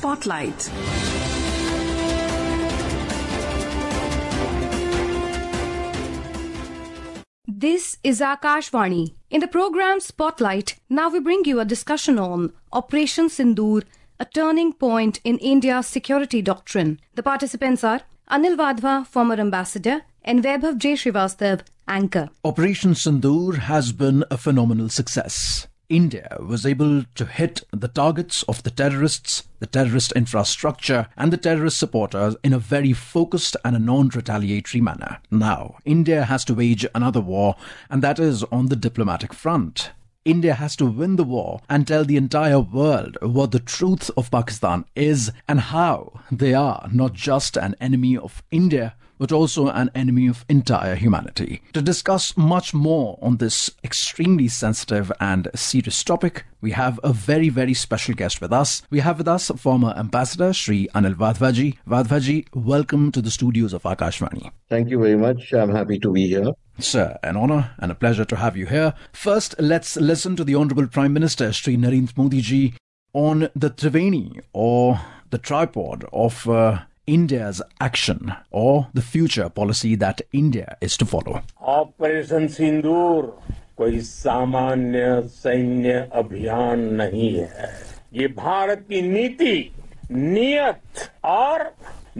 Spotlight. This is Akashvani. In the program Spotlight, now we bring you a discussion on Operation Sindoor, a turning point in India's security doctrine. The participants are Anil Wadhwa, former ambassador, and Vaibhav J. Srivastav, anchor. Operation Sindoor has been a phenomenal success. India was able to hit the targets of the terrorists, the terrorist infrastructure, and the terrorist supporters in a very focused and a non-retaliatory manner. Now, India has to wage another war, and that is on the diplomatic front. India has to win the war and tell the entire world what the truth of Pakistan is and how they are not just an enemy of India, but also an enemy of entire humanity. To discuss much more on this extremely sensitive and serious topic, we have a very, very special guest with us. We have with us former Ambassador Shri Anil Wadhwaji. Wadhwaji, welcome to the studios of Akashvani. Thank you very much. I'm happy to be here. Sir, an honor and a pleasure to have you here. First, let's listen to the Honorable Prime Minister Shri Narendra Modi ji on the Triveni, or the tripod of India's action, or the future policy that India is to follow. Operation Sindoor कोई सामान्य सैन्य अभियान नहीं है। ये भारत की नीति, नियत और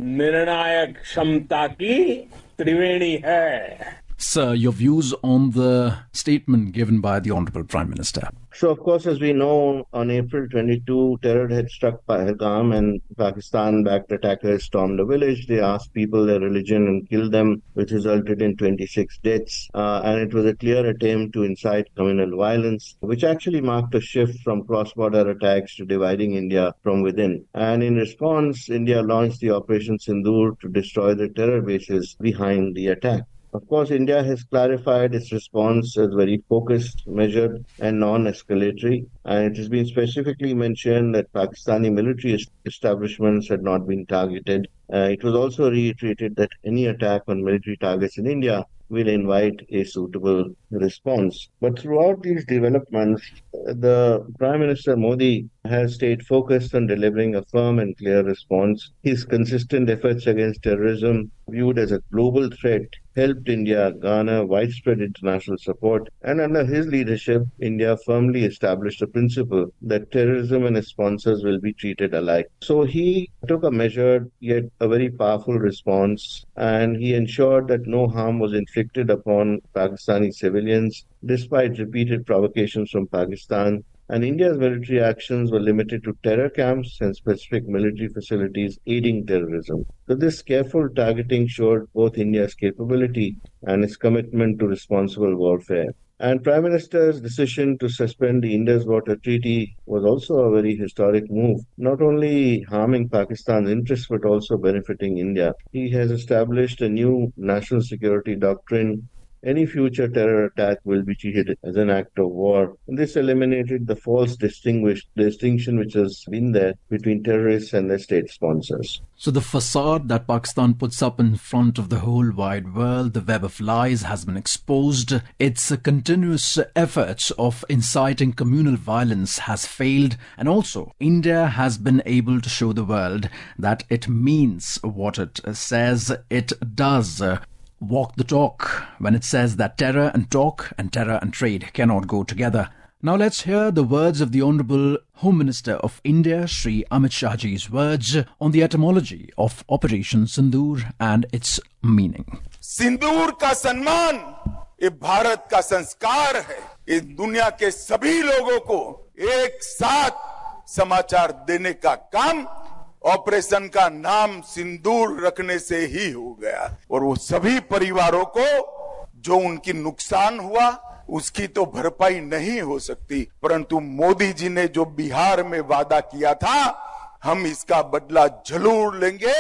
निर्णायक क्षमता की त्रिवेणी है। Sir, your views on the statement given by the Honorable Prime Minister. So, of course, as we know, on April 22, terror had struck Pahalgam and Pakistan-backed attackers stormed the village. They asked people their religion and killed them, which resulted in 26 deaths. And it was a clear attempt to incite communal violence, which actually marked a shift from cross-border attacks to dividing India from within. And in response, India launched the Operation Sindoor to destroy the terror bases behind the attack. Of course, India has clarified its response as very focused, measured, and non-escalatory. And it has been specifically mentioned that Pakistani military establishments had not been targeted. It was also reiterated that any attack on military targets in India will invite a suitable response. But throughout these developments, the Prime Minister Modi has stayed focused on delivering a firm and clear response. His consistent efforts against terrorism, viewed as a global threat, helped India garner widespread international support. And under his leadership, India firmly established a principle that terrorism and its sponsors will be treated alike. So he took a measured yet a very powerful response, and he ensured that no harm was inflicted upon Pakistani civilians, despite repeated provocations from Pakistan. And India's military actions were limited to terror camps and specific military facilities aiding terrorism. So this careful targeting showed both India's capability and its commitment to responsible warfare. And Prime Minister's decision to suspend the Indus Water Treaty was also a very historic move, not only harming Pakistan's interests but also benefiting India. He has established a new national security doctrine. Any future terror attack will be treated as an act of war. And this eliminated the false distinction which has been there between terrorists and their state sponsors. So the facade that Pakistan puts up in front of the whole wide world, the web of lies, has been exposed. Its continuous efforts of inciting communal violence has failed. And also, India has been able to show the world that it means what it says it does. Walk the talk when it says that terror and talk and terror and trade cannot go together. Now let's hear the words of the Honourable Home Minister of India, Shri Amit Shah ji's words on the etymology of Operation Sindoor and its meaning. सिंदूर का सम्मान ये भारत का संस्कार है। इस दुनिया के सभी लोगों को एक साथ समाचार देने का काम ऑपरेशन का नाम सिंदूर रखने से ही हो गया। और वो सभी परिवारों को जो उनकी नुकसान हुआ उसकी तो भरपाई नहीं हो सकती, परंतु मोदी जी ने जो बिहार में वादा किया था, हम इसका बदला जरूर लेंगे,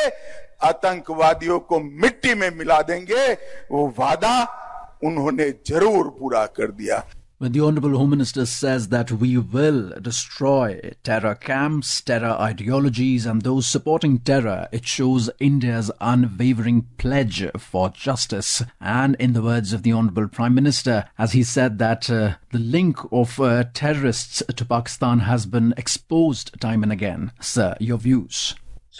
आतंकवादियों को मिट्टी में मिला देंगे, वो वादा उन्होंने जरूर पूरा कर दिया। When the Honourable Home Minister says that we will destroy terror camps, terror ideologies and those supporting terror, it shows India's unwavering pledge for justice. And in the words of the Honourable Prime Minister, as he said that the link of terrorists to Pakistan has been exposed time and again. Sir, your views?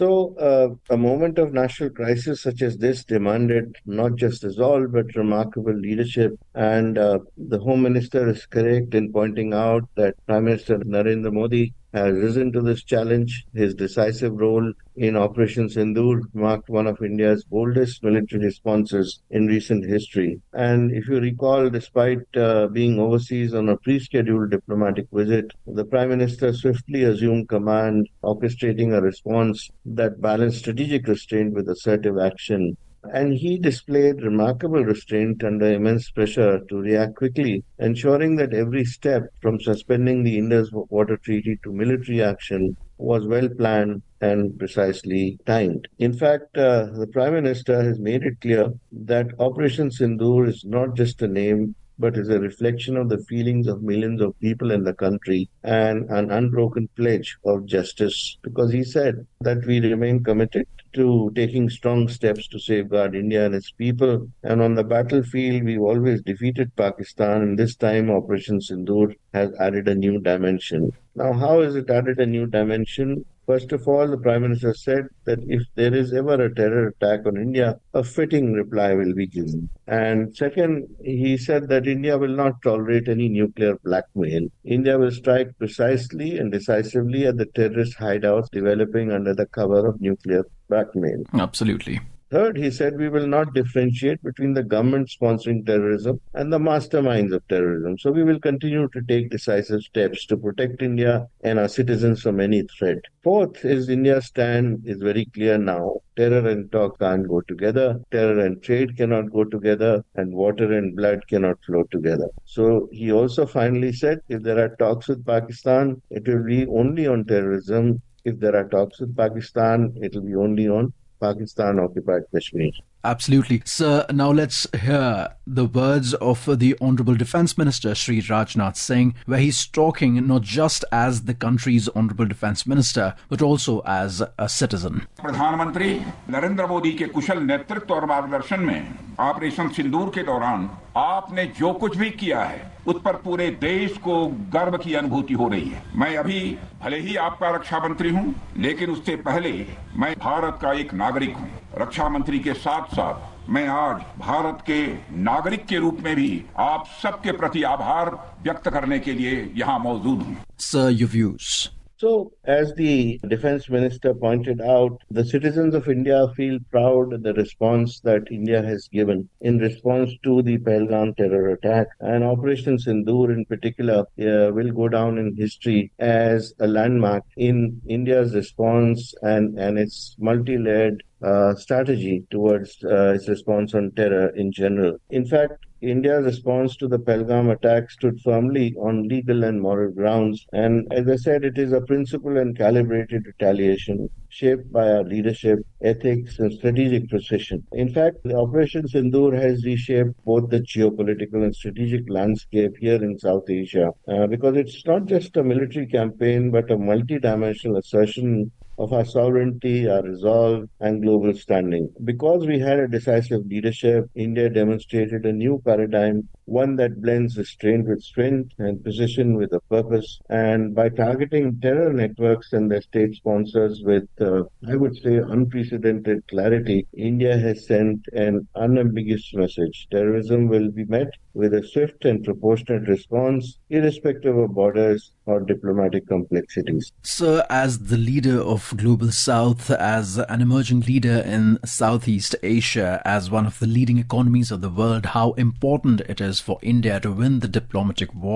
So, a moment of national crisis such as this demanded not just resolve but remarkable leadership. And the Home Minister is correct in pointing out that Prime Minister Narendra Modi has risen to this challenge. His decisive role in Operation Sindoor marked one of India's boldest military responses in recent history. And if you recall, despite being overseas on a pre-scheduled diplomatic visit, the Prime Minister swiftly assumed command, orchestrating a response that balanced strategic restraint with assertive action. And he displayed remarkable restraint under immense pressure to react quickly, ensuring that every step from suspending the Indus Water Treaty to military action was well planned and precisely timed. In fact, the Prime Minister has made it clear that Operation Sindoor is not just a name, but is a reflection of the feelings of millions of people in the country and an unbroken pledge of justice, because he said that we remain committed to taking strong steps to safeguard India and its people. And on the battlefield, we've always defeated Pakistan, and this time Operation Sindoor has added a new dimension. Now, how has it added a new dimension? First of all, the Prime Minister said that if there is ever a terror attack on India, a fitting reply will be given. And second, he said that India will not tolerate any nuclear blackmail. India will strike precisely and decisively at the terrorist hideouts developing under the cover of nuclear blackmail. Absolutely. Third, he said we will not differentiate between the government sponsoring terrorism and the masterminds of terrorism. So we will continue to take decisive steps to protect India and our citizens from any threat. Fourth is India's stand is very clear now. Terror and talk can't go together. Terror and trade cannot go together, and water and blood cannot flow together. So he also finally said if there are talks with Pakistan, it will be only on terrorism. If there are talks with Pakistan, it will be only on Pakistan-occupied Kashmir. Absolutely. Sir, now let's hear the words of the Honourable Defence Minister, Shri Rajnath Singh, where he's talking not just as the country's Honourable Defence Minister, but also as a citizen. प्रधानमंत्री नरेंद्र मोदी के कुशल नेतृत्व और मार्गदर्शन में operation सिंदूर के दौरान आपने जो कुछ भी किया है उस पर पूरे देश को गर्व की अनुभूति हो रही है। मैं अभी भले ही आपका रक्षा मंत्री हूं, लेकिन उससे पहले मैं भारत का एक नागरिक हूं। रक्षा मंत्री के साथ साथ मैं आज भारत के नागरिक के रूप में भी आप सबके प्रति आभार व्यक्त करने के लिए यहाँ मौजूद हूं। Sir, your views. So, as the Defence Minister pointed out, the citizens of India feel proud of the response that India has given in response to the Pahalgam terror attack. And Operation Sindoor in particular will go down in history as a landmark in India's response and its multi-layered strategy towards its response on terror in general. In fact, India's response to the Pahalgam attack stood firmly on legal and moral grounds. And as I said, it is a principled and calibrated retaliation shaped by our leadership, ethics, and strategic precision. In fact, the Operation Sindoor has reshaped both the geopolitical and strategic landscape here in South Asia because it's not just a military campaign, but a multi-dimensional assertion of our sovereignty, our resolve, and global standing. Because we had a decisive leadership, India demonstrated a new paradigm, one that blends restraint with strength and precision with a purpose. And by targeting terror networks and their state sponsors with, I would say, unprecedented clarity, India has sent an unambiguous message. Terrorism will be met with a swift and proportionate response, irrespective of borders or diplomatic complexities. Sir, as the leader of Global South, as an emerging leader in Southeast Asia, as one of the leading economies of the world, how important it is for India to win the diplomatic war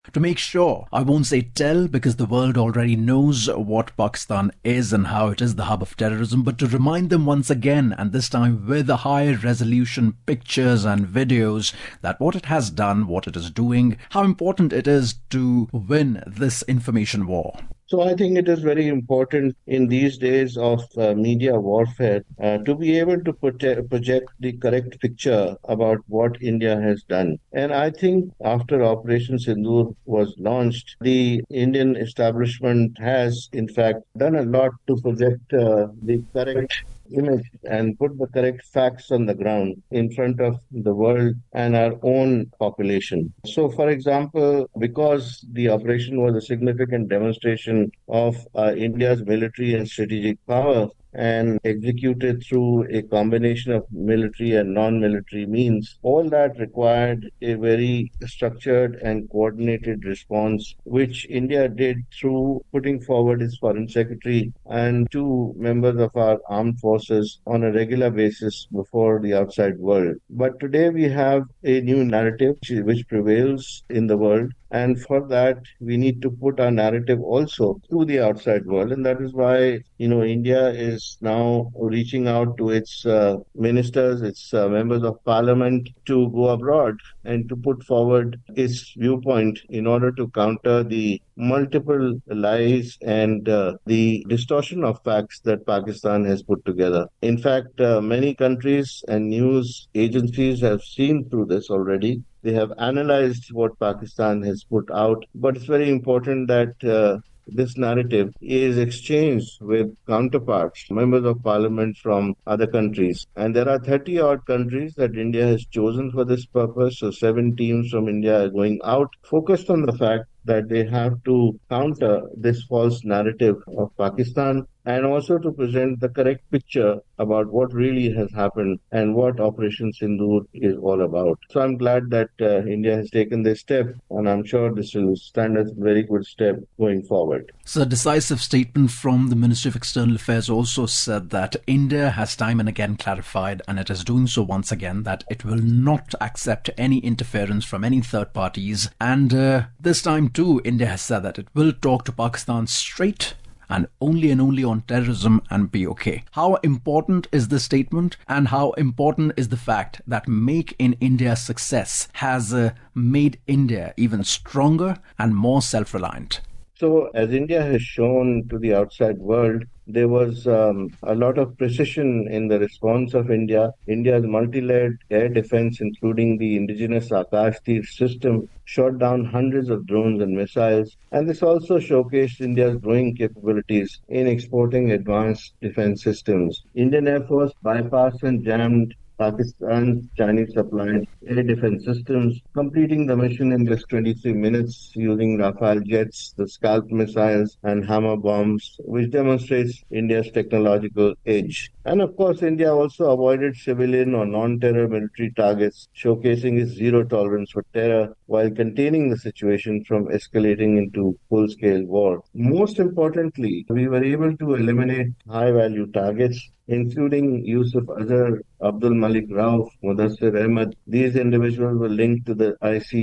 to make sure, I won't say tell because the world already knows what Pakistan is and how it is the hub of terrorism, but to remind them once again, and this time with the high resolution pictures and videos, that what it has done, what it is doing, how important it is to win this information war. So I think it is very important in these days of media warfare to be able to project the correct picture about what India has done. And I think after Operation Sindoor was launched, the Indian establishment has in fact done a lot to project the correct image and put the correct facts on the ground in front of the world and our own population. So, for example, because the operation was a significant demonstration of India's military and strategic power, and executed through a combination of military and non-military means. All that required a very structured and coordinated response, which India did through putting forward its foreign secretary and two members of our armed forces on a regular basis before the outside world. But today we have a new narrative which prevails in the world. And for that, we need to put our narrative also to the outside world. And that is why, India is now reaching out to its ministers, its members of parliament to go abroad and to put forward its viewpoint in order to counter the multiple lies and the distortion of facts that Pakistan has put together. In fact, many countries and news agencies have seen through this already. They have analyzed what Pakistan has put out, but it's very important that this narrative is exchanged with counterparts, members of parliament from other countries. And there are 30-odd countries that India has chosen for this purpose. So 7 teams from India are going out, focused on the fact that they have to counter this false narrative of Pakistan and also to present the correct picture about what really has happened and what Operation Sindoor is all about. So I'm glad that India has taken this step, and I'm sure this will stand as a very good step going forward. So a decisive statement from the Ministry of External Affairs also said that India has time and again clarified, and it is doing so once again, that it will not accept any interference from any third parties. And this time too, India has said that it will talk to Pakistan straight and only on terrorism and be okay. How important is this statement, and how important is the fact that Make in India success has made India even stronger and more self-reliant? So as India has shown to the outside world, there was a lot of precision in the response of India. India's multi-layered air defense, including the indigenous Akash Tir system, shot down hundreds of drones and missiles. And this also showcased India's growing capabilities in exporting advanced defense systems. Indian Air Force bypassed and jammed Pakistan's Chinese-supplied air defense systems, completing the mission in just 23 minutes using Rafale jets, the Scalp missiles, and Hammer bombs, which demonstrates India's technological edge. And of course, India also avoided civilian or non-terror military targets, showcasing its zero tolerance for terror while containing the situation from escalating into full-scale war. Most importantly, we were able to eliminate high-value targets, including Yusuf Azhar, Abdul Malik Rauf, Mudassir Ahmed. These individuals were linked to the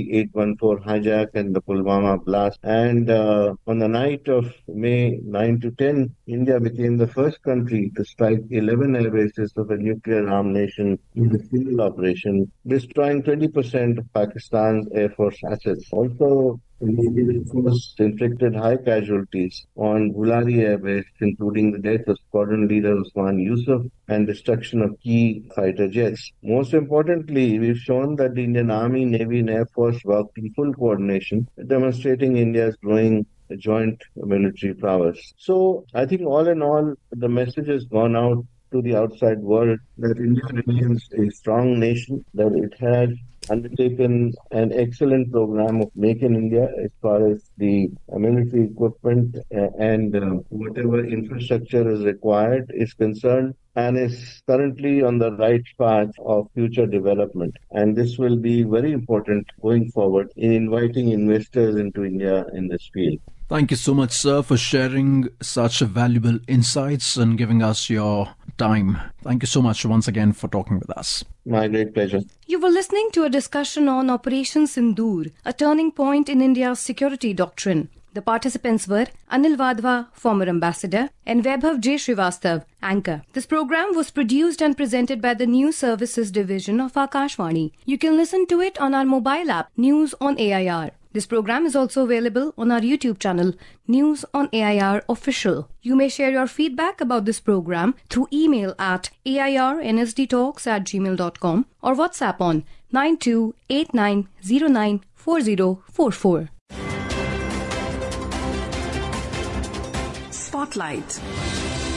IC-814 hijack and the Pulwama blast. And on the night of May 9 to 10, India became the first country to strike 11 air bases of a nuclear-armed nation in a single operation, destroying 20% of Pakistan's Air Force assets. Also, the Indian force inflicted high casualties on Bulari Air Base, including the death of squadron leader Usman Yusuf and destruction of key fighter jets. Most importantly, we've shown that the Indian Army, Navy and Air Force worked in full coordination, demonstrating India's growing joint military prowess. So I think all in all, the message has gone out to the outside world that India remains a strong nation, that it has undertaken an excellent program of Make in India as far as the military equipment and whatever infrastructure is required is concerned, and is currently on the right path of future development. And this will be very important going forward in inviting investors into India in this field. Thank you so much, sir, for sharing such valuable insights and giving us your time. Thank you so much once again for talking with us. My great pleasure. You were listening to a discussion on Operation Sindoor, a turning point in India's security doctrine. The participants were Anil Wadhwa, former ambassador, and Vaibhav J. Srivastav, anchor. This program was produced and presented by the News Services Division of Akashvani. You can listen to it on our mobile app, News on AIR. This program is also available on our YouTube channel, News on AIR Official. You may share your feedback about this program through email at airnsdtalks@gmail.com or WhatsApp on 9289094044. Spotlight.